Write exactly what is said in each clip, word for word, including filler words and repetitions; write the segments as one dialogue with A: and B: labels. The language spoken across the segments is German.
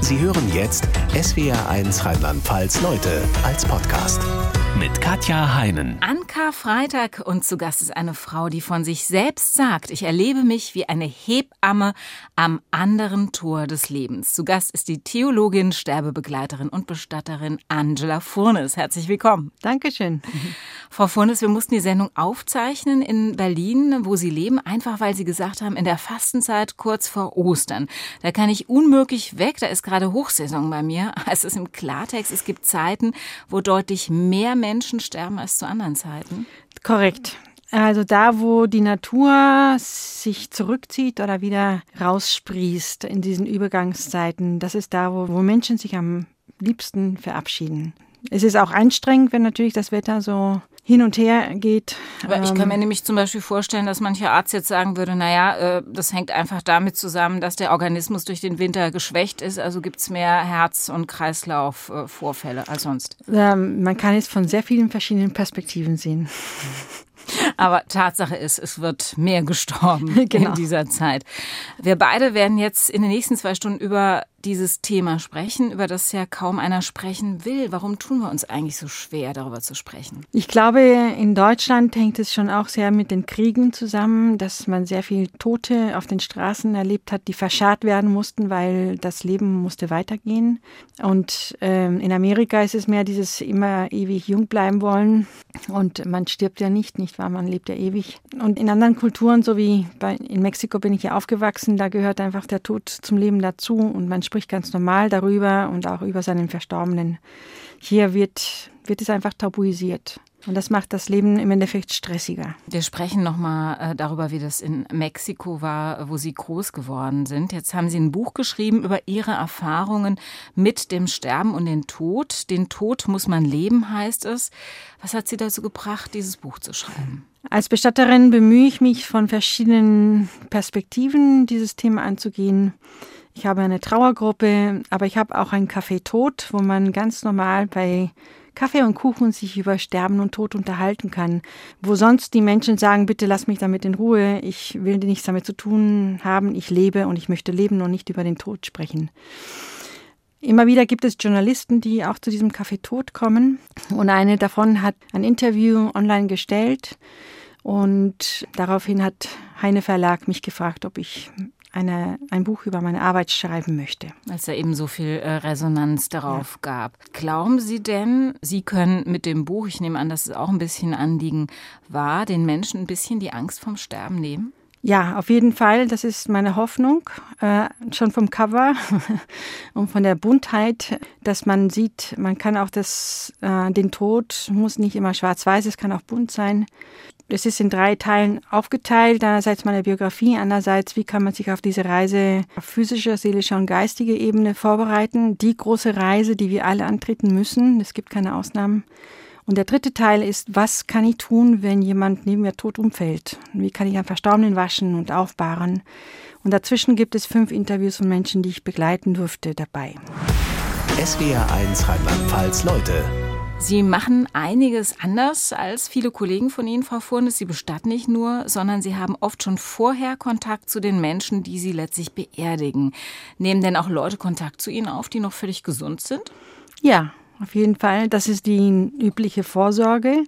A: Sie hören jetzt S W R eins Rheinland-Pfalz Leute als Podcast mit Katja Heinen.
B: An Karfreitag und zu Gast ist eine Frau, die von sich selbst sagt, ich erlebe mich wie eine Hebamme am anderen Tor des Lebens. Zu Gast ist die Theologin, Sterbebegleiterin und Bestatterin Angela Furnes. Herzlich willkommen.
C: Dankeschön.
B: Frau Furnes, wir mussten die Sendung aufzeichnen in Berlin, wo Sie leben, einfach weil Sie gesagt haben, in der Fastenzeit kurz vor Ostern. Da kann ich unmöglich weg, da ist gerade Hochsaison bei mir. Es ist im Klartext, es gibt Zeiten, wo deutlich mehr Menschen sterben als zu anderen Zeiten.
C: Korrekt. Also da, wo die Natur sich zurückzieht oder wieder raussprießt in diesen Übergangszeiten, das ist da, wo, wo Menschen sich am liebsten verabschieden. Es ist auch anstrengend, wenn natürlich das Wetter so hin und her geht.
B: Aber ich kann mir nämlich zum Beispiel vorstellen, dass mancher Arzt jetzt sagen würde, naja, das hängt einfach damit zusammen, dass der Organismus durch den Winter geschwächt ist. Also gibt es mehr Herz- und Kreislaufvorfälle als sonst.
C: Ähm, man kann es von sehr vielen verschiedenen Perspektiven sehen.
B: Aber Tatsache ist, es wird mehr gestorben genau. in dieser Zeit. Wir beide werden jetzt in den nächsten zwei Stunden über dieses Thema sprechen, über das ja kaum einer sprechen will. Warum tun wir uns eigentlich so schwer, darüber zu sprechen?
C: Ich glaube, in Deutschland hängt es schon auch sehr mit den Kriegen zusammen, dass man sehr viel Tote auf den Straßen erlebt hat, die verscharrt werden mussten, weil das Leben musste weitergehen. Und ähm, in Amerika ist es mehr dieses immer ewig jung bleiben wollen. Und man stirbt ja nicht, nicht wahr? Man lebt ja ewig. Und in anderen Kulturen, so wie bei, in Mexiko bin ich ja aufgewachsen, da gehört einfach der Tod zum Leben dazu und man spricht ganz normal darüber und auch über seinen Verstorbenen. Hier wird, wird es einfach tabuisiert. Und das macht das Leben im Endeffekt stressiger.
B: Wir sprechen nochmal darüber, wie das in Mexiko war, wo Sie groß geworden sind. Jetzt haben Sie ein Buch geschrieben über Ihre Erfahrungen mit dem Sterben und dem Tod. Den Tod muss man leben, heißt es. Was hat Sie dazu gebracht, dieses Buch zu schreiben?
C: Als Bestatterin bemühe ich mich, von verschiedenen Perspektiven dieses Thema anzugehen. Ich habe eine Trauergruppe, aber ich habe auch ein Café Tod, wo man ganz normal bei Kaffee und Kuchen sich über Sterben und Tod unterhalten kann. Wo sonst die Menschen sagen, bitte lass mich damit in Ruhe, ich will nichts damit zu tun haben, ich lebe und ich möchte leben und nicht über den Tod sprechen. Immer wieder gibt es Journalisten, die auch zu diesem Café Tod kommen. Und eine davon hat ein Interview online gestellt. Und daraufhin hat Heine Verlag mich gefragt, ob ich Eine, ein Buch über meine Arbeit schreiben möchte.
B: Als da eben so viel äh, Resonanz darauf ja. gab. Glauben Sie denn, Sie können mit dem Buch, ich nehme an, dass es auch ein bisschen Anliegen war, den Menschen ein bisschen die Angst vom Sterben nehmen?
C: Ja, auf jeden Fall. Das ist meine Hoffnung. Äh, schon vom Cover und von der Buntheit, dass man sieht, man kann auch das, äh, den Tod, muss nicht immer schwarz-weiß, es kann auch bunt sein. Es ist in drei Teilen aufgeteilt. Einerseits meine Biografie, andererseits, wie kann man sich auf diese Reise auf physischer, seelischer und geistiger Ebene vorbereiten. Die große Reise, die wir alle antreten müssen. Es gibt keine Ausnahmen. Und der dritte Teil ist, was kann ich tun, wenn jemand neben mir tot umfällt? Wie kann ich einen Verstorbenen waschen und aufbahren? Und dazwischen gibt es fünf Interviews von Menschen, die ich begleiten durfte, dabei.
A: S W R eins Rheinland-Pfalz Leute.
B: Sie machen einiges anders als viele Kollegen von Ihnen, Frau Furnes. Sie bestatten nicht nur, sondern Sie haben oft schon vorher Kontakt zu den Menschen, die Sie letztlich beerdigen. Nehmen denn auch Leute Kontakt zu Ihnen auf, die noch völlig gesund sind?
C: Ja, auf jeden Fall. Das ist die übliche Vorsorge.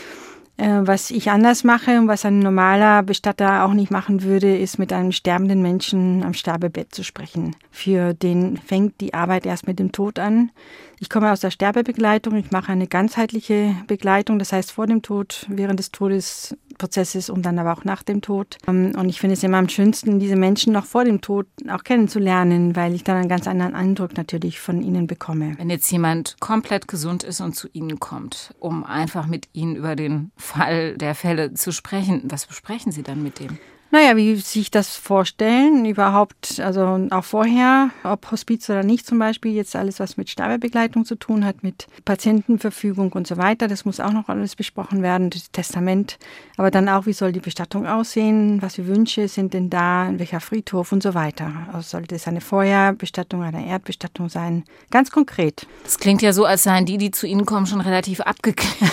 C: Was ich anders mache und was ein normaler Bestatter auch nicht machen würde, ist mit einem sterbenden Menschen am Sterbebett zu sprechen. Für den fängt die Arbeit erst mit dem Tod an. Ich komme aus der Sterbebegleitung, ich mache eine ganzheitliche Begleitung, das heißt vor dem Tod, während des Todesprozesses und dann aber auch nach dem Tod. Und ich finde es immer am schönsten, diese Menschen noch vor dem Tod auch kennenzulernen, weil ich dann einen ganz anderen Eindruck natürlich von ihnen bekomme.
B: Wenn jetzt jemand komplett gesund ist und zu Ihnen kommt, um einfach mit Ihnen über den Fall der Fälle zu sprechen, was besprechen Sie dann mit dem?
C: Naja, wie Sie sich das vorstellen, überhaupt, also auch vorher, ob Hospiz oder nicht zum Beispiel, jetzt alles, was mit Sterbebegleitung zu tun hat, mit Patientenverfügung und so weiter, das muss auch noch alles besprochen werden, das Testament, aber dann auch, wie soll die Bestattung aussehen, was für Wünsche sind denn da, in welcher Friedhof und so weiter. Also sollte es eine Feuerbestattung, eine Erdbestattung sein, ganz konkret.
B: Das klingt ja so, als seien die, die zu Ihnen kommen, schon relativ abgeklärt.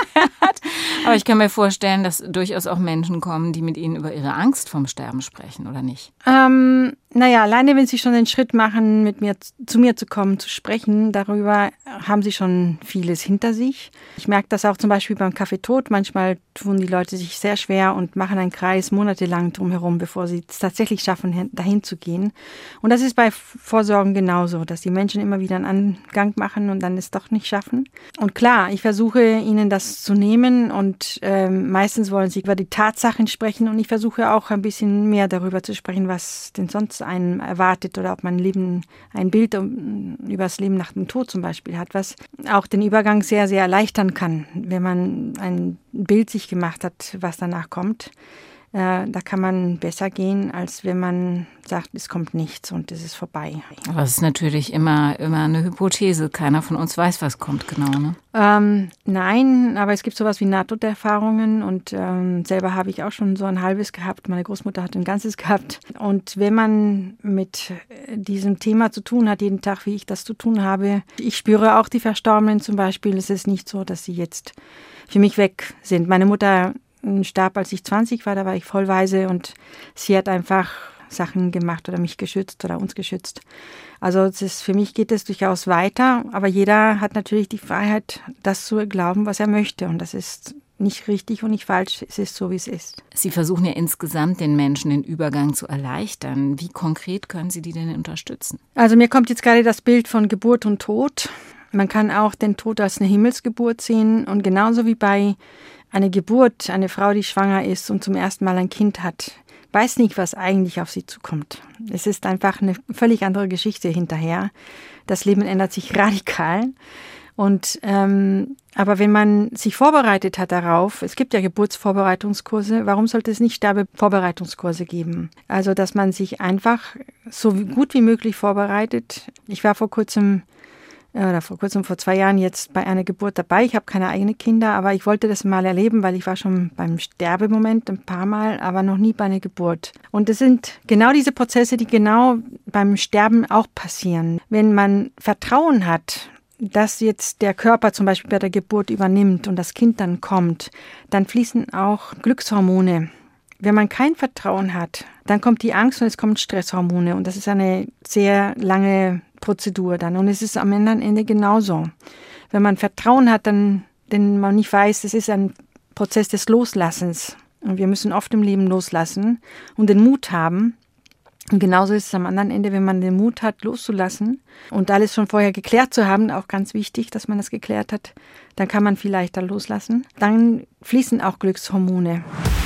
B: Aber ich kann mir vorstellen, dass durchaus auch Menschen kommen, die mit Ihnen über ihre Angst vom Sterben sprechen, oder nicht?
C: Ähm, Naja, alleine wenn Sie schon den Schritt machen, mit mir zu mir zu kommen, zu sprechen, darüber haben Sie schon vieles hinter sich. Ich merke das auch zum Beispiel beim Café Tod. Manchmal tun die Leute sich sehr schwer und machen einen Kreis monatelang drumherum, bevor sie es tatsächlich schaffen, dahin zu gehen. Und das ist bei Vorsorgen genauso, dass die Menschen immer wieder einen Angang machen und dann es doch nicht schaffen. Und klar, ich versuche ihnen das zu nehmen und äh, meistens wollen sie über die Tatsachen sprechen und ich versuche auch ein bisschen mehr darüber zu sprechen, was denn sonst einen erwartet oder ob man Leben, ein Bild über das Leben nach dem Tod zum Beispiel hat, was auch den Übergang sehr, sehr erleichtern kann, wenn man ein Bild sich gemacht hat, was danach kommt. Äh, da kann man besser gehen, als wenn man sagt, es kommt nichts und es ist vorbei.
B: Aber es ist natürlich immer, immer eine Hypothese. Keiner von uns weiß, was kommt genau, ne?
C: Ähm, nein, aber es gibt sowas wie Nahtoderfahrungen und ähm, selber habe ich auch schon so ein halbes gehabt. Meine Großmutter hat ein ganzes gehabt. Und wenn man mit diesem Thema zu tun hat, jeden Tag, wie ich das zu tun habe, ich spüre auch die Verstorbenen zum Beispiel. Es ist nicht so, dass sie jetzt für mich weg sind. Meine Mutter starb, als ich zwanzig war, da war ich vollweise und sie hat einfach Sachen gemacht oder mich geschützt oder uns geschützt. Also es ist, für mich geht es durchaus weiter, aber jeder hat natürlich die Freiheit, das zu glauben, was er möchte und das ist nicht richtig und nicht falsch, es ist so, wie es ist.
B: Sie versuchen ja insgesamt den Menschen den Übergang zu erleichtern. Wie konkret können Sie die denn unterstützen?
C: Also mir kommt jetzt gerade das Bild von Geburt und Tod. Man kann auch den Tod als eine Himmelsgeburt sehen und genauso wie bei einer Geburt, eine Frau, die schwanger ist und zum ersten Mal ein Kind hat, weiß nicht, was eigentlich auf sie zukommt. Es ist einfach eine völlig andere Geschichte hinterher. Das Leben ändert sich radikal. Und ähm, aber wenn man sich vorbereitet hat darauf, es gibt ja Geburtsvorbereitungskurse, warum sollte es nicht Sterbevorbereitungskurse geben? Also, dass man sich einfach so gut wie möglich vorbereitet. Ich war vor kurzem oder vor kurzem, vor zwei Jahren jetzt bei einer Geburt dabei. Ich habe keine eigenen Kinder, aber ich wollte das mal erleben, weil ich war schon beim Sterbemoment ein paar Mal, aber noch nie bei einer Geburt. Und es sind genau diese Prozesse, die genau beim Sterben auch passieren. Wenn man Vertrauen hat, dass jetzt der Körper zum Beispiel bei der Geburt übernimmt und das Kind dann kommt, dann fließen auch Glückshormone. Wenn man kein Vertrauen hat, dann kommt die Angst und es kommen Stresshormone und das ist eine sehr lange Prozedur dann. Und es ist am anderen Ende genauso. Wenn man Vertrauen hat, dann, denn man nicht weiß, es ist ein Prozess des Loslassens. Und wir müssen oft im Leben loslassen und den Mut haben. Und genauso ist es am anderen Ende, wenn man den Mut hat, loszulassen und alles schon vorher geklärt zu haben, auch ganz wichtig, dass man das geklärt hat, dann kann man viel leichter loslassen. Dann fließen auch Glückshormone.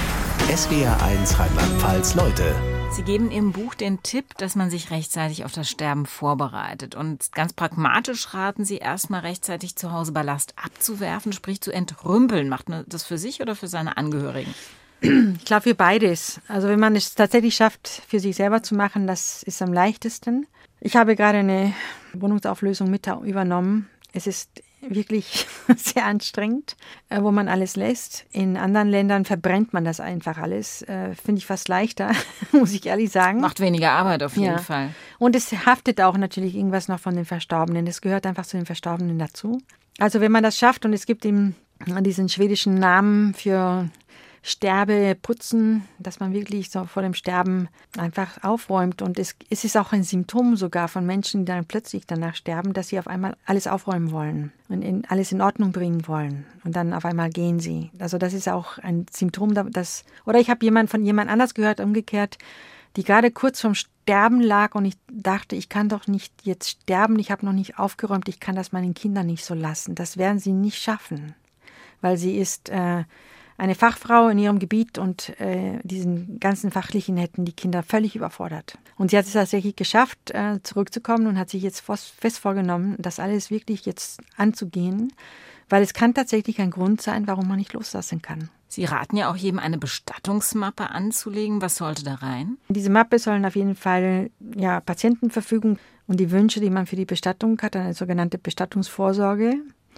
A: S W R eins Rheinland-Pfalz Leute.
B: Sie geben im Buch den Tipp, dass man sich rechtzeitig auf das Sterben vorbereitet. Und ganz pragmatisch raten Sie erstmal rechtzeitig zu Hause Ballast abzuwerfen, sprich zu entrümpeln. Macht man das für sich oder für seine Angehörigen?
C: Ich glaube für beides. Also wenn man es tatsächlich schafft, für sich selber zu machen, das ist am leichtesten. Ich habe gerade eine Wohnungsauflösung mit übernommen. Es ist wirklich sehr anstrengend, wo man alles lässt. In anderen Ländern verbrennt man das einfach alles. Finde ich fast leichter, muss ich ehrlich sagen.
B: Macht weniger Arbeit auf jeden
C: ja.
B: Fall.
C: Und es haftet auch natürlich irgendwas noch von den Verstorbenen. Das gehört einfach zu den Verstorbenen dazu. Also wenn man das schafft und es gibt eben diesen schwedischen Namen für Sterbeputzen, dass man wirklich so vor dem Sterben einfach aufräumt. Und es, es ist auch ein Symptom sogar von Menschen, die dann plötzlich danach sterben, dass sie auf einmal alles aufräumen wollen und in, alles in Ordnung bringen wollen. Und dann auf einmal gehen sie. Also das ist auch ein Symptom, das, oder ich habe jemand von jemand anders gehört, umgekehrt, die gerade kurz vorm Sterben lag und ich dachte, ich kann doch nicht jetzt sterben, ich habe noch nicht aufgeräumt, ich kann das meinen Kindern nicht so lassen. Das werden sie nicht schaffen, weil sie ist äh, eine Fachfrau in ihrem Gebiet und äh, diesen ganzen Fachlichen hätten die Kinder völlig überfordert. Und sie hat es tatsächlich geschafft, äh, zurückzukommen und hat sich jetzt fest vorgenommen, das alles wirklich jetzt anzugehen, weil es kann tatsächlich ein Grund sein, warum man nicht loslassen kann.
B: Sie raten ja auch jedem, eine Bestattungsmappe anzulegen. Was sollte da rein?
C: Diese Mappe sollen auf jeden Fall ja, Patientenverfügung und die Wünsche, die man für die Bestattung hat, eine sogenannte Bestattungsvorsorge.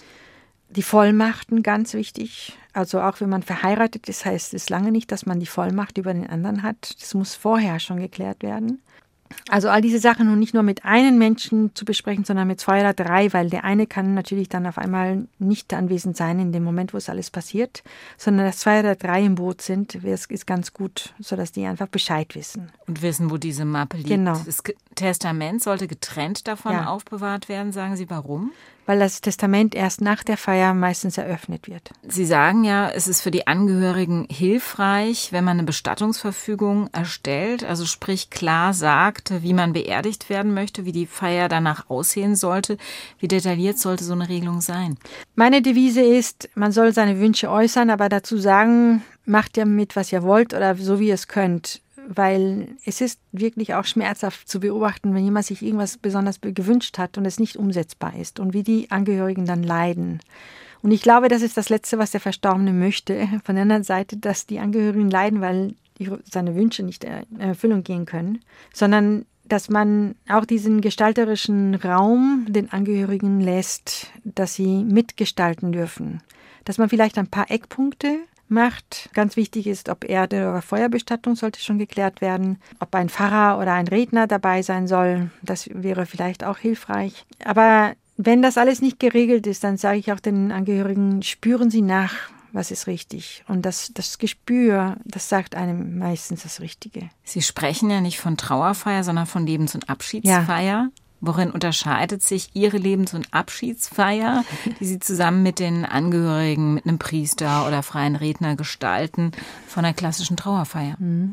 C: Die Vollmachten, ganz wichtig. Also auch wenn man verheiratet ist, heißt es lange nicht, dass man die Vollmacht über den anderen hat. Das muss vorher schon geklärt werden. Also all diese Sachen und nicht nur mit einem Menschen zu besprechen, sondern mit zwei oder drei, weil der eine kann natürlich dann auf einmal nicht anwesend sein in dem Moment, wo es alles passiert, sondern dass zwei oder drei im Boot sind, ist ganz gut, sodass die einfach Bescheid wissen.
B: Und wissen, wo diese Mappe liegt.
C: Genau.
B: Das Testament sollte getrennt davon ja. aufbewahrt werden, sagen Sie, warum?
C: Weil das Testament erst nach der Feier meistens eröffnet wird.
B: Sie sagen ja, es ist für die Angehörigen hilfreich, wenn man eine Bestattungsverfügung erstellt, also sprich klar sagt, wie man beerdigt werden möchte, wie die Feier danach aussehen sollte. Wie detailliert sollte so eine Regelung sein?
C: Meine Devise ist, man soll seine Wünsche äußern, aber dazu sagen, macht ihr mit, was ihr wollt oder so, wie ihr es könnt. Weil es ist wirklich auch schmerzhaft zu beobachten, wenn jemand sich irgendwas besonders gewünscht hat und es nicht umsetzbar ist und wie die Angehörigen dann leiden. Und ich glaube, das ist das Letzte, was der Verstorbene möchte. Von der anderen Seite, dass die Angehörigen leiden, weil seine Wünsche nicht in Erfüllung gehen können, sondern dass man auch diesen gestalterischen Raum den Angehörigen lässt, dass sie mitgestalten dürfen. Dass man vielleicht ein paar Eckpunkte macht. Ganz wichtig ist, ob Erde- oder Feuerbestattung sollte schon geklärt werden, ob ein Pfarrer oder ein Redner dabei sein soll. Das wäre vielleicht auch hilfreich. Aber wenn das alles nicht geregelt ist, dann sage ich auch den Angehörigen, spüren Sie nach, was ist richtig. Und das, das Gespür, das sagt einem meistens das Richtige.
B: Sie sprechen ja nicht von Trauerfeier, sondern von Lebens- und Abschiedsfeier. Ja. Worin unterscheidet sich Ihre Lebens- und Abschiedsfeier, die Sie zusammen mit den Angehörigen, mit einem Priester oder freien Redner gestalten, von der klassischen Trauerfeier?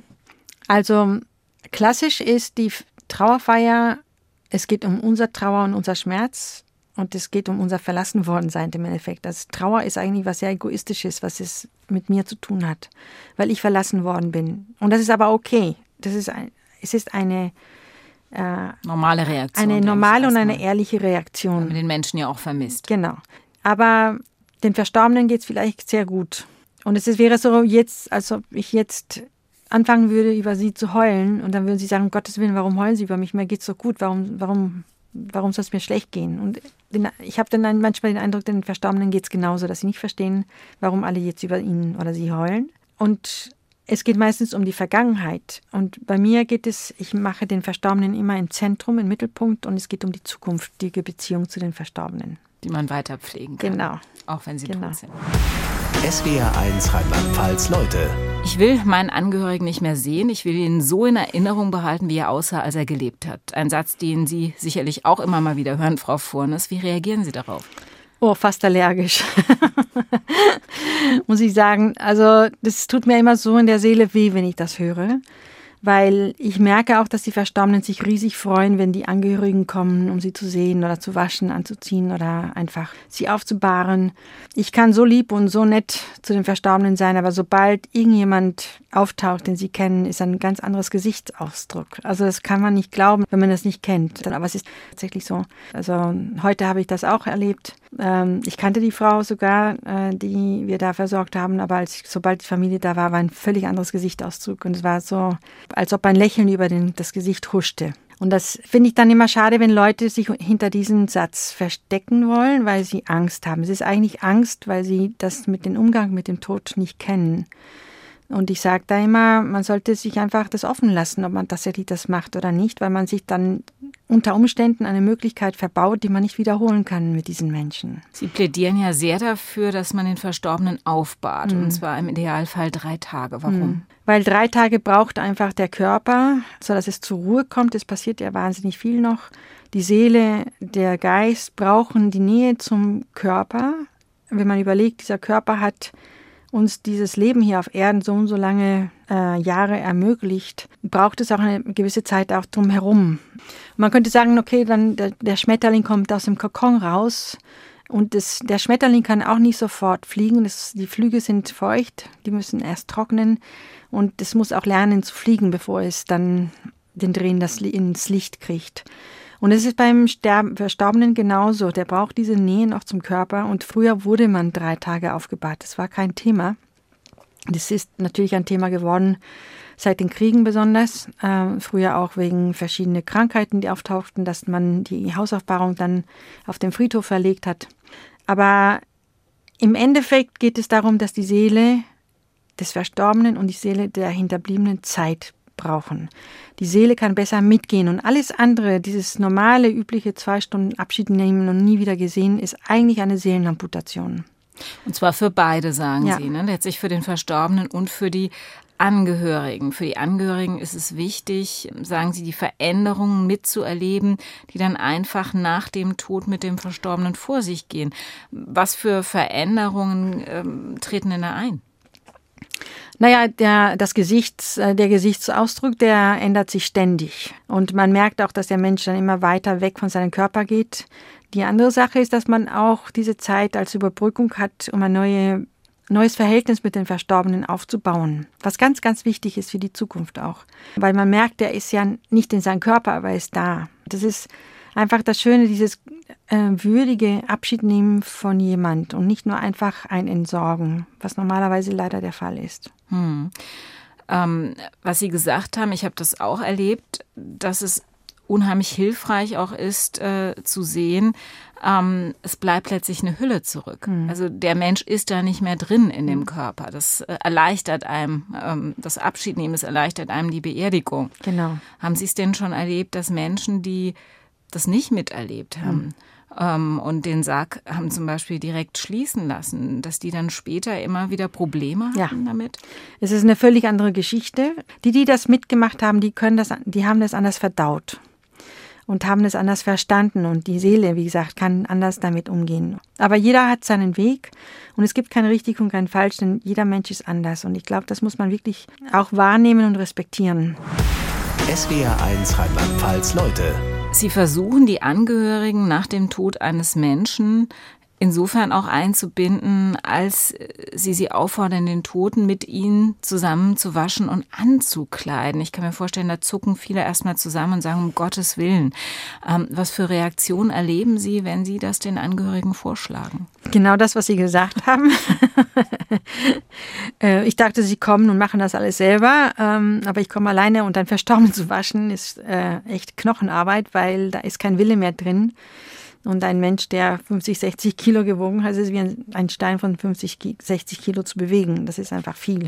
C: Also klassisch ist die Trauerfeier, es geht um unser Trauer und unser Schmerz und es geht um unser Verlassenwordensein im Endeffekt. Also Trauer ist eigentlich was sehr Egoistisches, was es mit mir zu tun hat, weil ich verlassen worden bin. Und das ist aber okay. Das ist ein, es ist eine
B: Äh, normale Reaktion.
C: Eine normale und eine ehrliche Reaktion.
B: Weil man den Menschen ja auch vermisst.
C: Genau. Aber den Verstorbenen geht es vielleicht sehr gut. Und es ist, wäre so jetzt, als ob ich jetzt anfangen würde, über sie zu heulen. Und dann würden sie sagen, um Gottes Willen, warum heulen sie über mich? Mir geht es so gut. Warum, warum, warum soll es mir schlecht gehen? Und den, ich habe dann manchmal den Eindruck, den Verstorbenen geht es genauso, dass sie nicht verstehen, warum alle jetzt über ihn oder sie heulen. Und es geht meistens um die Vergangenheit. Und bei mir geht es, ich mache den Verstorbenen immer im Zentrum, im Mittelpunkt. Und es geht um die zukünftige Beziehung zu den Verstorbenen.
B: Die man weiter pflegen kann.
C: Genau.
B: Auch wenn sie
C: genau.
B: tot sind.
A: S W R eins Rheinland-Pfalz, Leute.
B: Ich will meinen Angehörigen nicht mehr sehen. Ich will ihn so in Erinnerung behalten, wie er aussah, als er gelebt hat. Ein Satz, den Sie sicherlich auch immer mal wieder hören, Frau Furnes. Wie reagieren Sie darauf?
C: Oh, fast allergisch. Muss ich sagen. Also das tut mir immer so in der Seele weh, wenn ich das höre. Weil ich merke auch, dass die Verstorbenen sich riesig freuen, wenn die Angehörigen kommen, um sie zu sehen oder zu waschen, anzuziehen oder einfach sie aufzubahren. Ich kann so lieb und so nett zu den Verstorbenen sein, aber sobald irgendjemand auftaucht, den sie kennen, ist ein ganz anderes Gesichtsausdruck. Also das kann man nicht glauben, wenn man das nicht kennt. Aber es ist tatsächlich so. Also heute habe ich das auch erlebt. Ich kannte die Frau sogar, die wir da versorgt haben, aber als ich, sobald die Familie da war, war ein völlig anderes Gesichtsausdruck und es war so, als ob ein Lächeln über den, das Gesicht huschte. Und das finde ich dann immer schade, wenn Leute sich hinter diesem Satz verstecken wollen, weil sie Angst haben. Es ist eigentlich Angst, weil sie das mit dem Umgang mit dem Tod nicht kennen. Und ich sage da immer, man sollte sich einfach das offen lassen, ob man tatsächlich das macht oder nicht, weil man sich dann unter Umständen eine Möglichkeit verbaut, die man nicht wiederholen kann mit diesen Menschen.
B: Sie plädieren ja sehr dafür, dass man den Verstorbenen aufbahrt, mhm. und zwar im Idealfall drei Tage. Warum?
C: Mhm. Weil drei Tage braucht einfach der Körper, sodass es zur Ruhe kommt. Es passiert ja wahnsinnig viel noch. Die Seele, der Geist brauchen die Nähe zum Körper. Wenn man überlegt, dieser Körper hat uns dieses Leben hier auf Erden so und so lange äh, Jahre ermöglicht, braucht es auch eine gewisse Zeit auch drumherum. Man könnte sagen, okay, dann der, der Schmetterling kommt aus dem Kokon raus und das, der Schmetterling kann auch nicht sofort fliegen. Das, die Flügel sind feucht, die müssen erst trocknen und es muss auch lernen zu fliegen, bevor es dann den Drehen das ins Licht kriegt. Und es ist beim Sterben, Verstorbenen genauso. Der braucht diese Nähe noch zum Körper. Und früher wurde man drei Tage aufgebahrt. Das war kein Thema. Das ist natürlich ein Thema geworden, seit den Kriegen besonders. Äh, früher auch wegen verschiedener Krankheiten, die auftauchten, dass man die Hausaufbahrung dann auf den Friedhof verlegt hat. Aber im Endeffekt geht es darum, dass die Seele des Verstorbenen und die Seele der Hinterbliebenen Zeit brauchen. Die Seele kann besser mitgehen und alles andere, dieses normale, übliche zwei Stunden Abschied nehmen und nie wieder gesehen, ist eigentlich eine Seelenamputation.
B: Und zwar für beide, sagen
C: ja.
B: Sie, ne? Letztlich für den Verstorbenen und für die Angehörigen. Für die Angehörigen ist es wichtig, sagen Sie, die Veränderungen mitzuerleben, die dann einfach nach dem Tod mit dem Verstorbenen vor sich gehen. Was für Veränderungen ähm, treten denn da ein?
C: Naja, der, das Gesichts, der Gesichtsausdruck, der ändert sich ständig. Und man merkt auch, dass der Mensch dann immer weiter weg von seinem Körper geht. Die andere Sache ist, dass man auch diese Zeit als Überbrückung hat, um ein neue, neues Verhältnis mit den Verstorbenen aufzubauen. Was ganz, ganz wichtig ist für die Zukunft auch. Weil man merkt, er ist ja nicht in seinem Körper, aber er ist da. Das ist einfach das Schöne, dieses äh, würdige Abschiednehmen von jemand und nicht nur einfach ein Entsorgen, was normalerweise leider der Fall ist.
B: Hm. Ähm, was Sie gesagt haben, ich habe das auch erlebt, dass es unheimlich hilfreich auch ist, äh, zu sehen, ähm, es bleibt letztlich eine Hülle zurück. Mhm. Also der Mensch ist da nicht mehr drin in dem Körper. Das äh, erleichtert einem, ähm, das Abschiednehmen, es erleichtert einem die Beerdigung.
C: Genau.
B: Haben Sie es denn schon erlebt, dass Menschen, die das nicht miterlebt haben, mhm. ähm, und den Sarg haben zum Beispiel direkt schließen lassen, dass die dann später immer wieder Probleme hatten ja. damit?
C: Es ist eine völlig andere Geschichte. Die, die das mitgemacht haben, die können das, die haben das anders verdaut. Und haben es anders verstanden. Und die Seele, wie gesagt, kann anders damit umgehen. Aber jeder hat seinen Weg. Und es gibt kein richtig und kein falsch, denn jeder Mensch ist anders. Und ich glaube, das muss man wirklich auch wahrnehmen und respektieren.
A: S W R eins Rheinland-Pfalz Leute.
B: Sie versuchen, die Angehörigen nach dem Tod eines Menschen insofern auch einzubinden, als Sie sie auffordern, den Toten mit ihnen zusammen zu waschen und anzukleiden. Ich kann mir vorstellen, da zucken viele erstmal zusammen und sagen, um Gottes Willen. Ähm, was für Reaktionen erleben Sie, wenn Sie das den Angehörigen vorschlagen?
C: Genau das, was Sie gesagt haben. Ich dachte, Sie kommen und machen das alles selber, aber ich komme alleine und einen Verstorbenen zu waschen ist echt Knochenarbeit, weil da ist kein Wille mehr drin. Und ein Mensch, der fünfzig, sechzig Kilo gewogen hat, ist wie ein, ein Stein von fünfzig, sechzig Kilo zu bewegen. Das ist einfach viel.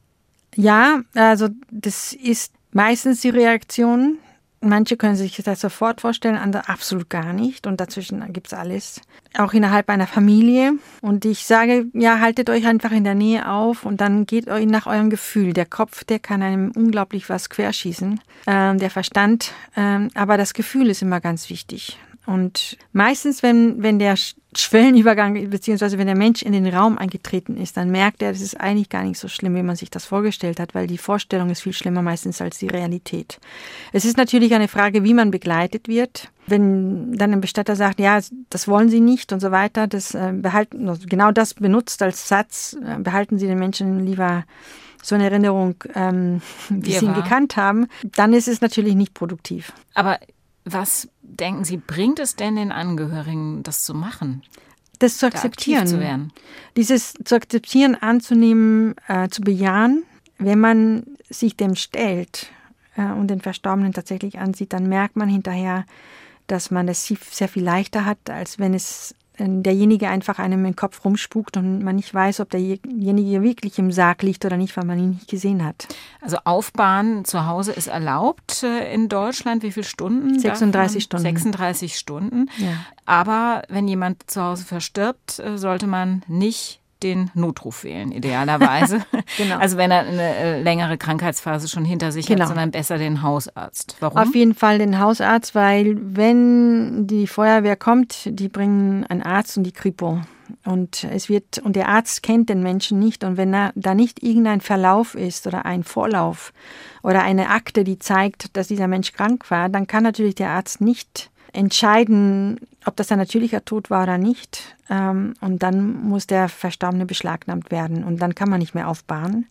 C: Ja, also das ist meistens die Reaktion. Manche können sich das sofort vorstellen, andere absolut gar nicht. Und dazwischen gibt es alles. Auch innerhalb einer Familie. Und ich sage, ja, haltet euch einfach in der Nähe auf und dann geht euch nach eurem Gefühl. Der Kopf, der kann einem unglaublich was querschießen. Ähm, der Verstand. Ähm, aber das Gefühl ist immer ganz wichtig. Und meistens, wenn, wenn der Schwellenübergang, beziehungsweise wenn der Mensch in den Raum eingetreten ist, dann merkt er, das ist eigentlich gar nicht so schlimm, wie man sich das vorgestellt hat, weil die Vorstellung ist viel schlimmer meistens als die Realität. Es ist natürlich eine Frage, wie man begleitet wird. Wenn dann ein Bestatter sagt, ja, das wollen Sie nicht und so weiter, das äh, behalten, also genau das benutzt als Satz, äh, behalten Sie den Menschen lieber so eine Erinnerung, ähm, wie Sie ihn gekannt haben, dann ist es natürlich nicht produktiv.
B: Aber was denken Sie, bringt es denn den Angehörigen, das zu machen?
C: Das zu akzeptieren.
B: Zu werden?
C: Dieses zu akzeptieren, anzunehmen, äh, zu bejahen. Wenn man sich dem stellt äh, und den Verstorbenen tatsächlich ansieht, dann merkt man hinterher, dass man es sehr viel leichter hat, als wenn es derjenige einfach einem im Kopf rumspukt und man nicht weiß, ob derjenige wirklich im Sarg liegt oder nicht, weil man ihn nicht gesehen hat.
B: Also Aufbahren zu Hause ist erlaubt in Deutschland. Wie viele Stunden?
C: sechsunddreißig Stunden.
B: sechsunddreißig Stunden.
C: Ja.
B: Aber wenn jemand zu Hause verstirbt, sollte man nicht den Notruf wählen, idealerweise.
C: Genau.
B: Also wenn er eine längere Krankheitsphase schon hinter sich
C: genau.
B: hat, sondern besser den Hausarzt. Warum?
C: Auf jeden Fall den Hausarzt, weil wenn die Feuerwehr kommt, die bringen einen Arzt und die Kripo. Und es wird, und der Arzt kennt den Menschen nicht. Und wenn da, da nicht irgendein Verlauf ist oder ein Vorlauf oder eine Akte, die zeigt, dass dieser Mensch krank war, dann kann natürlich der Arzt nicht entscheiden, ob das ein natürlicher Tod war oder nicht. Und dann muss der Verstorbene beschlagnahmt werden. Und dann kann man nicht mehr aufbahren.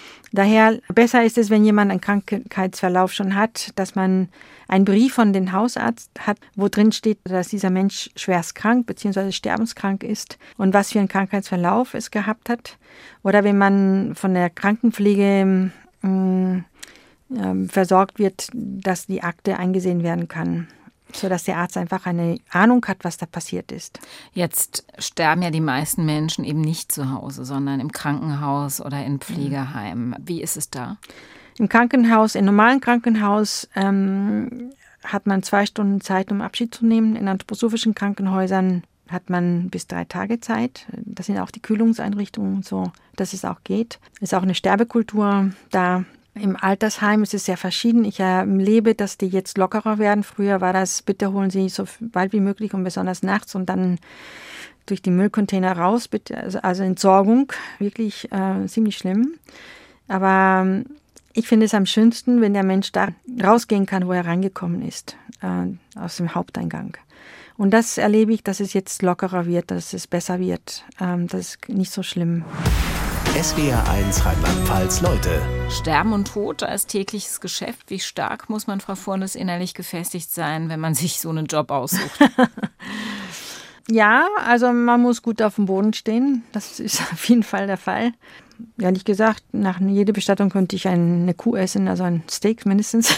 C: Daher besser ist es, wenn jemand einen Krankheitsverlauf schon hat, dass man einen Brief von dem Hausarzt hat, wo drin steht, dass dieser Mensch schwerst krank bzw. sterbenskrank ist und was für einen Krankheitsverlauf es gehabt hat. Oder wenn man von der Krankenpflege mh, äh, versorgt wird, dass die Akte eingesehen werden kann, sodass der Arzt einfach eine Ahnung hat, was da passiert ist.
B: Jetzt sterben ja die meisten Menschen eben nicht zu Hause, sondern im Krankenhaus oder in Pflegeheimen. Wie ist es da?
C: Im Krankenhaus, im normalen Krankenhaus, ähm, hat man zwei Stunden Zeit, um Abschied zu nehmen. In anthroposophischen Krankenhäusern hat man bis drei Tage Zeit. Das sind auch die Kühlungseinrichtungen und so, dass es auch geht. Es ist auch eine Sterbekultur da. Im Altersheim ist es sehr verschieden. Ich erlebe, dass die jetzt lockerer werden. Früher war das, bitte holen Sie so bald wie möglich und besonders nachts und dann durch die Müllcontainer raus. Bitte. Also, also Entsorgung, wirklich äh, ziemlich schlimm. Aber ich finde es am schönsten, wenn der Mensch da rausgehen kann, wo er reingekommen ist, äh, aus dem Haupteingang. Und das erlebe ich, dass es jetzt lockerer wird, dass es besser wird. Ähm, das ist nicht so schlimm.
A: S W R eins Rheinland-Pfalz Leute.
B: Sterben und Tod als tägliches Geschäft. Wie stark muss man, Frau Furnes, innerlich gefestigt sein, wenn man sich so einen Job aussucht?
C: Ja, also man muss gut auf dem Boden stehen. Das ist auf jeden Fall der Fall. Ehrlich gesagt, nach jeder Bestattung könnte ich eine Kuh essen, also ein Steak mindestens.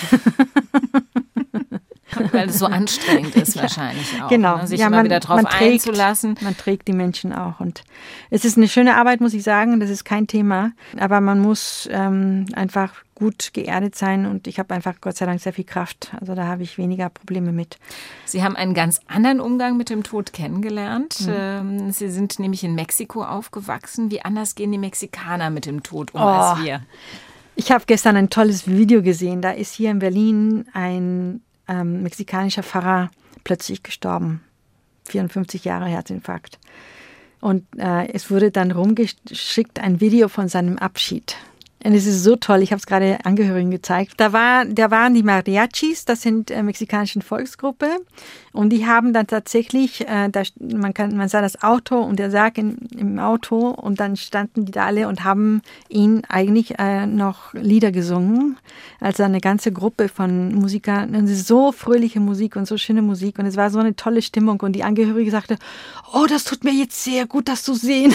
B: Weil es so anstrengend ist ja, wahrscheinlich auch.
C: Genau.
B: Ne? Sich
C: ja,
B: immer
C: man,
B: wieder drauf
C: man trägt,
B: einzulassen.
C: Man trägt die Menschen auch. Und es ist eine schöne Arbeit, muss ich sagen. Das ist kein Thema. Aber man muss ähm, einfach gut geerdet sein. Und ich habe einfach Gott sei Dank sehr viel Kraft. Also da habe ich weniger Probleme mit.
B: Sie haben einen ganz anderen Umgang mit dem Tod kennengelernt.
C: Mhm.
B: Sie sind nämlich in Mexiko aufgewachsen. Wie anders gehen die Mexikaner mit dem Tod um
C: oh.
B: als wir?
C: Ich habe gestern ein tolles Video gesehen. Da ist hier in Berlin ein Ähm, mexikanischer Pfarrer plötzlich gestorben. vierundfünfzig Jahre Herzinfarkt. Und äh, es wurde dann rumgeschickt, ein Video von seinem Abschied. Und es ist so toll, ich habe es gerade Angehörigen gezeigt. Da, war, da waren die Mariachis, das sind äh, mexikanische Volksgruppe. Und die haben dann tatsächlich, äh, da, man, kann, man sah das Auto und der Sarg in, im Auto. Und dann standen die da alle und haben ihn eigentlich äh, noch Lieder gesungen. Also eine ganze Gruppe von Musikern. Und es ist so fröhliche Musik und so schöne Musik. Und es war so eine tolle Stimmung. Und die Angehörige sagte, oh, das tut mir jetzt sehr gut, das zu sehen.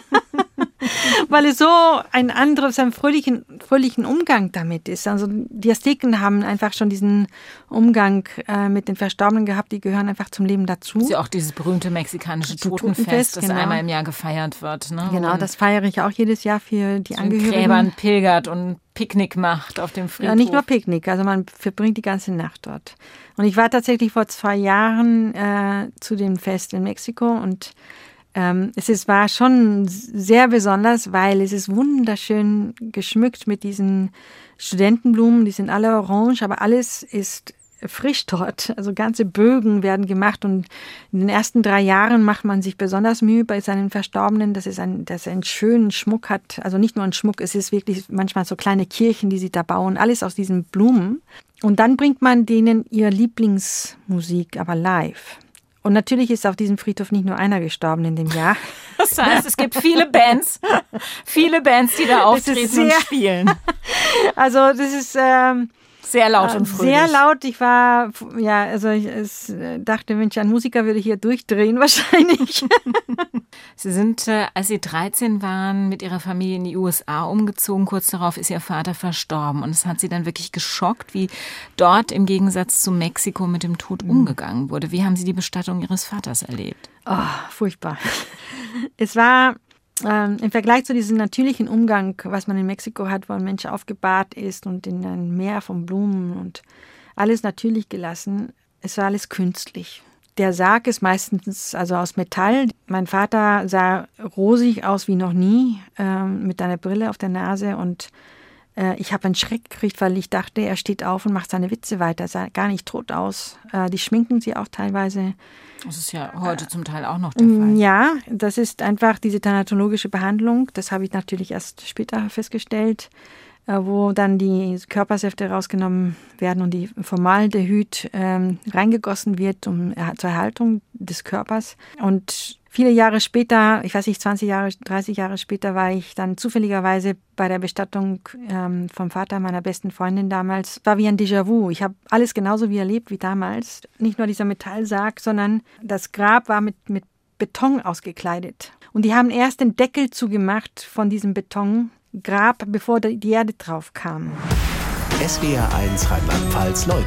C: Weil es so ein anderes, einen fröhlichen, fröhlichen Umgang damit ist. Also die Azteken haben einfach schon diesen Umgang äh, mit den Verstorbenen gehabt, die gehören einfach zum Leben dazu.
B: Das ist ja auch dieses berühmte mexikanische Totenfest,
C: Totenfest,
B: das
C: genau.
B: einmal im Jahr gefeiert wird. Ne?
C: Genau, das feiere ich auch jedes Jahr für die
B: zu
C: Angehörigen.
B: Den Gräbern pilgert und Picknick macht auf dem Friedhof.
C: Ja, nicht nur Picknick, also man verbringt die ganze Nacht dort. Und ich war tatsächlich vor zwei Jahren äh, zu dem Fest in Mexiko und Ähm, es ist, war schon sehr besonders, weil es ist wunderschön geschmückt mit diesen Studentenblumen, die sind alle orange, aber alles ist frisch dort. Also ganze Bögen werden gemacht und in den ersten drei Jahren macht man sich besonders Mühe bei seinen Verstorbenen, dass es ein, dass er einen schönen Schmuck hat. Also nicht nur ein Schmuck, es ist wirklich manchmal so kleine Kirchen, die sie da bauen, alles aus diesen Blumen. Und dann bringt man denen ihre Lieblingsmusik, aber live. Und natürlich ist auf diesem Friedhof nicht nur einer gestorben in dem Jahr.
B: Das heißt, es gibt viele Bands, viele Bands, die da auftreten
C: sehr,
B: und spielen.
C: Also das ist ähm,
B: sehr laut und fröhlich.
C: Sehr laut. Ich war, ja, also ich es, dachte, Mensch, ein Musiker würde hier durchdrehen wahrscheinlich.
B: Sie sind, äh, als Sie dreizehn waren, mit Ihrer Familie in die U S A umgezogen. Kurz darauf ist Ihr Vater verstorben. Und es hat Sie dann wirklich geschockt, wie dort im Gegensatz zu Mexiko mit dem Tod mhm. umgegangen wurde. Wie haben Sie die Bestattung Ihres Vaters erlebt?
C: Oh, furchtbar. Es war ähm, im Vergleich zu diesem natürlichen Umgang, was man in Mexiko hat, wo ein Mensch aufgebahrt ist und in ein Meer von Blumen und alles natürlich gelassen, es war alles künstlich. Der Sarg ist meistens also aus Metall. Mein Vater sah rosig aus wie noch nie, ähm, mit einer Brille auf der Nase. Und äh, ich habe einen Schreck gekriegt, weil ich dachte, er steht auf und macht seine Witze weiter. Er sah gar nicht tot aus. Äh, die schminken sie auch teilweise.
B: Das ist ja heute äh, zum Teil auch noch der Fall.
C: Ja, das ist einfach diese thanatologische Behandlung. Das habe ich natürlich erst später festgestellt, wo dann die Körpersäfte rausgenommen werden und die Formaldehyd ähm, reingegossen wird um, zur Erhaltung des Körpers. Und viele Jahre später, ich weiß nicht, zwanzig Jahre, dreißig Jahre später, war ich dann zufälligerweise bei der Bestattung ähm, vom Vater meiner besten Freundin damals. War wie ein Déjà-vu. Ich habe alles genauso wie erlebt wie damals. Nicht nur dieser Metallsarg, sondern das Grab war mit, mit Beton ausgekleidet. Und die haben erst den Deckel zugemacht von diesem Beton, Grab, bevor die Erde drauf kam.
A: S W R eins Rheinland-Pfalz Leute.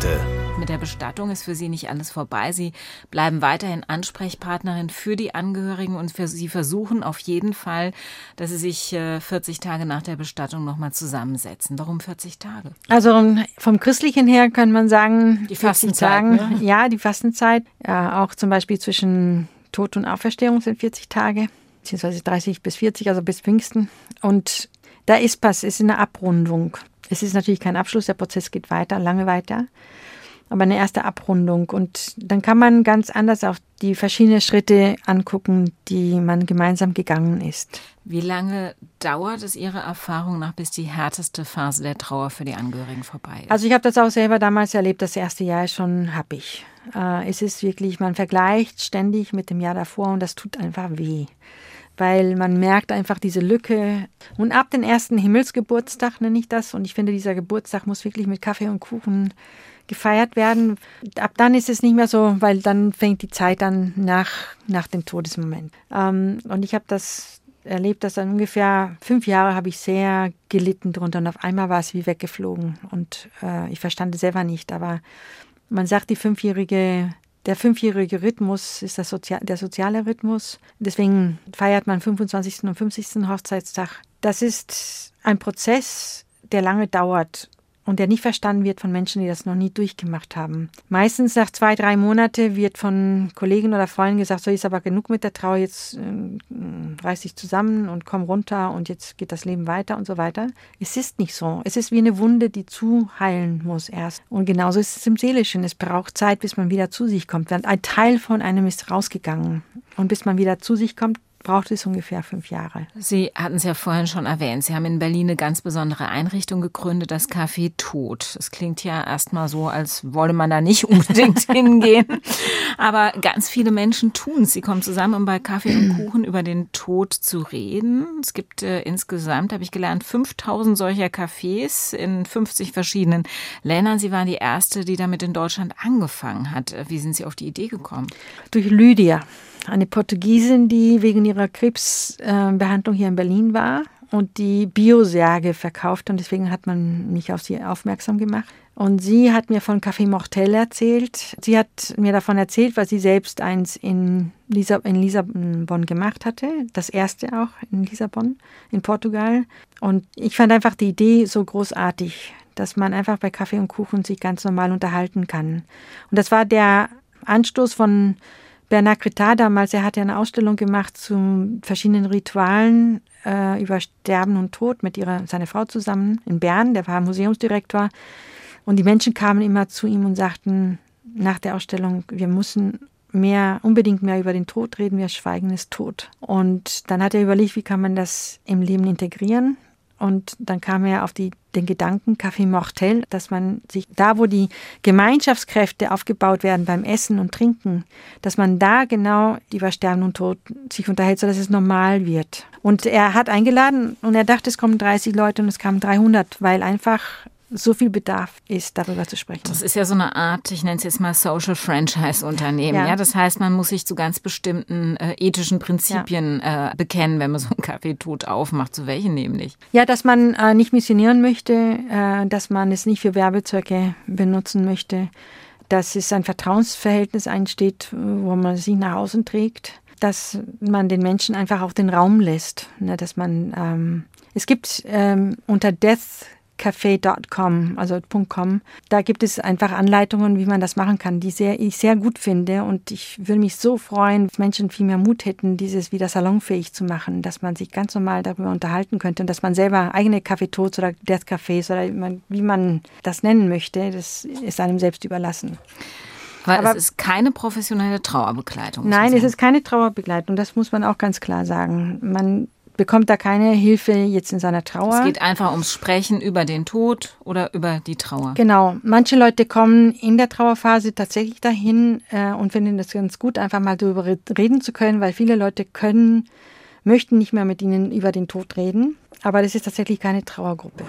B: Mit der Bestattung ist für Sie nicht alles vorbei. Sie bleiben weiterhin Ansprechpartnerin für die Angehörigen und für Sie versuchen auf jeden Fall, dass Sie sich vierzig Tage nach der Bestattung nochmal zusammensetzen. Warum vierzig Tage?
C: Also vom Christlichen her kann man sagen,
B: die Fastenzeit.
C: Ne?
B: Ja,
C: die Fastenzeit. Ja, auch zum Beispiel zwischen Tod und Auferstehung sind vierzig Tage, beziehungsweise dreißig bis vierzig, also bis Pfingsten. Und da ist was, es ist eine Abrundung. Es ist natürlich kein Abschluss, der Prozess geht weiter, lange weiter. Aber eine erste Abrundung. Und dann kann man ganz anders auch die verschiedenen Schritte angucken, die man gemeinsam gegangen ist.
B: Wie lange dauert es Ihrer Erfahrung nach, bis die härteste Phase der Trauer für die Angehörigen vorbei ist?
C: Also ich habe das auch selber damals erlebt, das erste Jahr ist schon happig. Äh, es ist wirklich, man vergleicht ständig mit dem Jahr davor und das tut einfach weh. Weil man merkt einfach diese Lücke. Und ab dem ersten Himmelsgeburtstag nenne ich das. Und ich finde, dieser Geburtstag muss wirklich mit Kaffee und Kuchen gefeiert werden. Ab dann ist es nicht mehr so, weil dann fängt die Zeit an nach, nach dem Todesmoment. Ähm, und ich habe das erlebt, dass dann ungefähr fünf Jahre habe ich sehr gelitten drunter. Und auf einmal war es wie weggeflogen. Und äh, ich verstand es selber nicht. Aber man sagt, die fünfjährige... Der fünfjährige Rhythmus ist das Sozi- der soziale Rhythmus. Deswegen feiert man fünfundzwanzigsten und fünfzigsten Hochzeitstag. Das ist ein Prozess, der lange dauert und der nicht verstanden wird von Menschen, die das noch nie durchgemacht haben. Meistens nach zwei, drei Monaten wird von Kollegen oder Freunden gesagt, so ist aber genug mit der Trauer, jetzt äh, reiß dich zusammen und komm runter und jetzt geht das Leben weiter und so weiter. Es ist nicht so. Es ist wie eine Wunde, die zuheilen muss erst. Und genauso ist es im Seelischen. Es braucht Zeit, bis man wieder zu sich kommt. Ein Teil von einem ist rausgegangen. Und bis man wieder zu sich kommt, braucht es ungefähr fünf Jahre.
B: Sie hatten es ja vorhin schon erwähnt. Sie haben in Berlin eine ganz besondere Einrichtung gegründet, das Café Tod. Das klingt ja erstmal so, als wolle man da nicht unbedingt hingehen. Aber ganz viele Menschen tun es. Sie kommen zusammen, um bei Kaffee und Kuchen über den Tod zu reden. Es gibt äh, insgesamt, habe ich gelernt, fünftausend solcher Cafés in fünfzig verschiedenen Ländern. Sie waren die erste, die damit in Deutschland angefangen hat. Wie sind Sie auf die Idee gekommen?
C: Durch Lydia. Eine Portugiesin, die wegen ihrer Krebsbehandlung hier in Berlin war und die Biosärge verkauft. Und deswegen hat man mich auf sie aufmerksam gemacht. Und sie hat mir von Café Mortel erzählt. Sie hat mir davon erzählt, weil sie selbst eins in, Lisa, in Lissabon gemacht hatte. Das erste auch in Lissabon, in Portugal. Und ich fand einfach die Idee so großartig, dass man einfach bei Kaffee und Kuchen sich ganz normal unterhalten kann. Und das war der Anstoß von Bernard Crittard damals. Er hat ja eine Ausstellung gemacht zu verschiedenen Ritualen äh, über Sterben und Tod mit ihrer, seiner Frau zusammen in Bern. Der war Museumsdirektor. Und die Menschen kamen immer zu ihm und sagten nach der Ausstellung, wir müssen mehr, unbedingt mehr über den Tod reden, wir schweigen ist tot. Und dann hat er überlegt, wie kann man das im Leben integrieren? Und dann kam er auf die, den Gedanken, Café Mortel, dass man sich da, wo die Gemeinschaftskräfte aufgebaut werden beim Essen und Trinken, dass man da genau über Sterben und Tod sich unterhält, sodass es normal wird. Und er hat eingeladen und er dachte, es kommen dreißig Leute und es kamen dreihundert, weil einfach so viel Bedarf ist, darüber zu sprechen.
B: Das ist ja so eine Art, ich nenne es jetzt mal Social Franchise-Unternehmen. Ja. Ja, das heißt, man muss sich zu ganz bestimmten äh, ethischen Prinzipien ja. äh, bekennen, wenn man so einen Café Tod aufmacht. Zu welchen nämlich?
C: Ja, dass man äh, nicht missionieren möchte, äh, dass man es nicht für Werbezwecke benutzen möchte, dass es ein Vertrauensverhältnis einsteht, wo man sich nach außen trägt, dass man den Menschen einfach auch den Raum lässt. Ne, dass man, ähm, es gibt ähm, unter Death Café Punkt com, also .com. Da gibt es einfach Anleitungen, wie man das machen kann, die sehr, ich sehr gut finde. Und ich würde mich so freuen, wenn Menschen viel mehr Mut hätten, dieses wieder salonfähig zu machen, dass man sich ganz normal darüber unterhalten könnte und dass man selber eigene Café Tots oder Death Cafés oder wie man das nennen möchte, das ist einem selbst überlassen.
B: Aber, Aber es ist keine professionelle Trauerbegleitung.
C: Nein, es ist keine Trauerbegleitung, das muss man auch ganz klar sagen. Man bekommt da keine Hilfe jetzt in seiner Trauer.
B: Es geht einfach ums Sprechen über den Tod oder über die Trauer.
C: Genau. Manche Leute kommen in der Trauerphase tatsächlich dahin äh, und finden es ganz gut, einfach mal darüber reden zu können, weil viele Leute können, möchten nicht mehr mit ihnen über den Tod reden. Aber das ist tatsächlich keine Trauergruppe.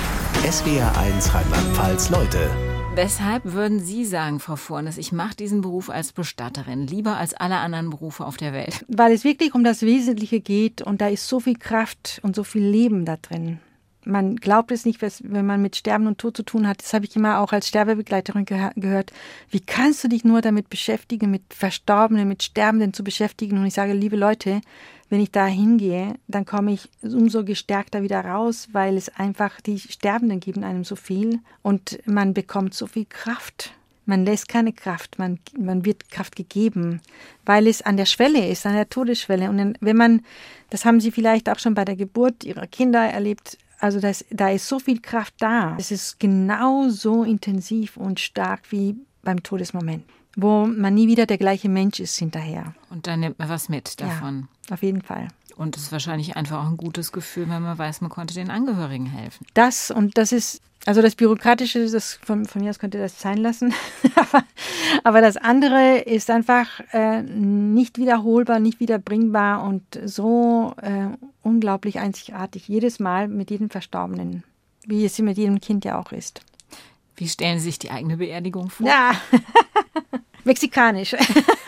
A: S W R eins Rheinland-Pfalz Leute.
B: Weshalb würden Sie sagen, Frau Furnes, ich mache diesen Beruf als Bestatterin lieber als alle anderen Berufe auf der Welt?
C: Weil es wirklich um das Wesentliche geht und da ist so viel Kraft und so viel Leben da drin. man glaubt es nicht, wenn man mit Sterben und Tod zu tun hat. Das habe ich immer auch als Sterbebegleiterin ge- gehört. Wie kannst du dich nur damit beschäftigen, mit Verstorbenen, mit Sterbenden zu beschäftigen? Und ich sage, liebe Leute, wenn ich da hingehe, dann komme ich umso gestärkter wieder raus, weil es einfach, die Sterbenden geben einem so viel und man bekommt so viel Kraft. Man lässt keine Kraft, man, man wird Kraft gegeben, weil es an der Schwelle ist, an der Todesschwelle. Und wenn man, das haben Sie vielleicht auch schon bei der Geburt Ihrer Kinder erlebt, also das, da ist so viel Kraft da. Es ist genauso intensiv und stark wie beim Todesmoment, wo man nie wieder der gleiche Mensch ist hinterher.
B: Und dann nimmt man was mit davon.
C: Ja, auf jeden Fall.
B: Und es ist wahrscheinlich einfach auch ein gutes Gefühl, wenn man weiß, man konnte den Angehörigen helfen.
C: Das und das ist, also das Bürokratische, das von, von mir aus könnt ihr das sein lassen. aber, aber das andere ist einfach äh, nicht wiederholbar, nicht wiederbringbar und so äh, unglaublich einzigartig. Jedes Mal mit jedem Verstorbenen, wie es mit jedem Kind ja auch ist.
B: Wie stellen Sie sich die eigene Beerdigung vor?
C: Ja, mexikanisch.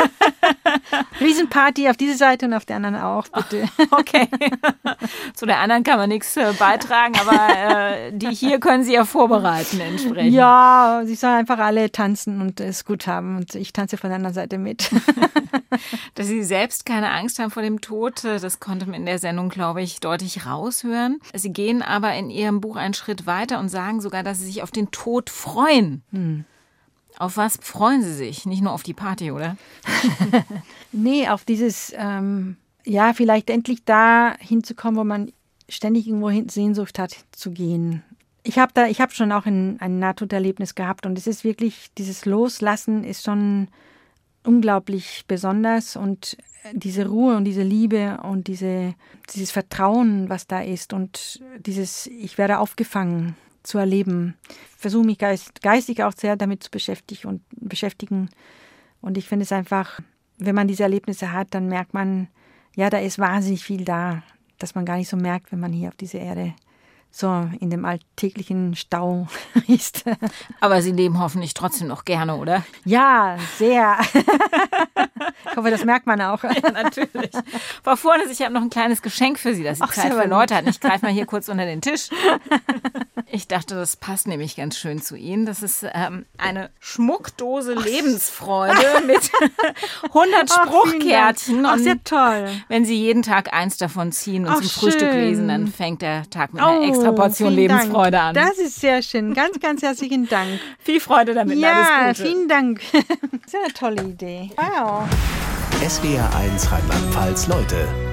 C: Riesenparty auf dieser Seite und auf der anderen auch, bitte.
B: Okay. Zu der anderen kann man nichts äh, beitragen, aber äh, die hier können Sie ja vorbereiten entsprechend.
C: Ja, sie sollen einfach alle tanzen und es gut haben und ich tanze von der anderen Seite mit.
B: Dass Sie selbst keine Angst haben vor dem Tod, das konnte man in der Sendung, glaube ich, deutlich raushören. Sie gehen aber in Ihrem Buch einen Schritt weiter und sagen sogar, dass Sie sich auf den Tod freuen. Hm. Auf was freuen Sie sich? Nicht nur auf die Party, oder?
C: Nee, auf dieses, ähm, ja, vielleicht endlich da hinzukommen, wo man ständig irgendwo Sehnsucht hat, zu gehen. Ich habe da, ich habe schon auch ein, ein Nahtoderlebnis gehabt und es ist wirklich, dieses Loslassen ist schon unglaublich besonders und diese Ruhe und diese Liebe und diese, dieses Vertrauen, was da ist und dieses, ich werde aufgefangen zu erleben. Ich versuche mich geist, geistig auch sehr damit zu beschäftigen und beschäftigen. Und ich finde es einfach, wenn man diese Erlebnisse hat, dann merkt man, ja, da ist wahnsinnig viel da, dass man gar nicht so merkt, wenn man hier auf dieser Erde so in dem alltäglichen Stau ist.
B: Aber Sie leben hoffentlich trotzdem noch gerne, oder?
C: Ja, sehr. Ich hoffe, das merkt man auch.
B: Ja, natürlich. Frau Furnes, ich habe noch ein kleines Geschenk für Sie, dass Sie Ach, Zeit für Leute hatten. Ich greife mal hier kurz unter den Tisch. Ich dachte, das passt nämlich ganz schön zu Ihnen. Das ist ähm, eine Schmuckdose Lebensfreude mit hundert Ach, Spruchkärtchen.
C: Ach, sehr toll.
B: Wenn Sie jeden Tag eins davon ziehen und Ach, zum schön. Frühstück lesen, dann fängt der Tag mit einer
C: oh,
B: extra Portion Lebensfreude
C: Dank.
B: an.
C: Das ist sehr schön. Ganz, ganz herzlichen Dank.
B: Viel Freude damit.
C: Ja,
B: alles Gute.
C: Vielen Dank. Das ist eine tolle Idee. Wow.
A: S W R eins Rheinland-Pfalz Leute.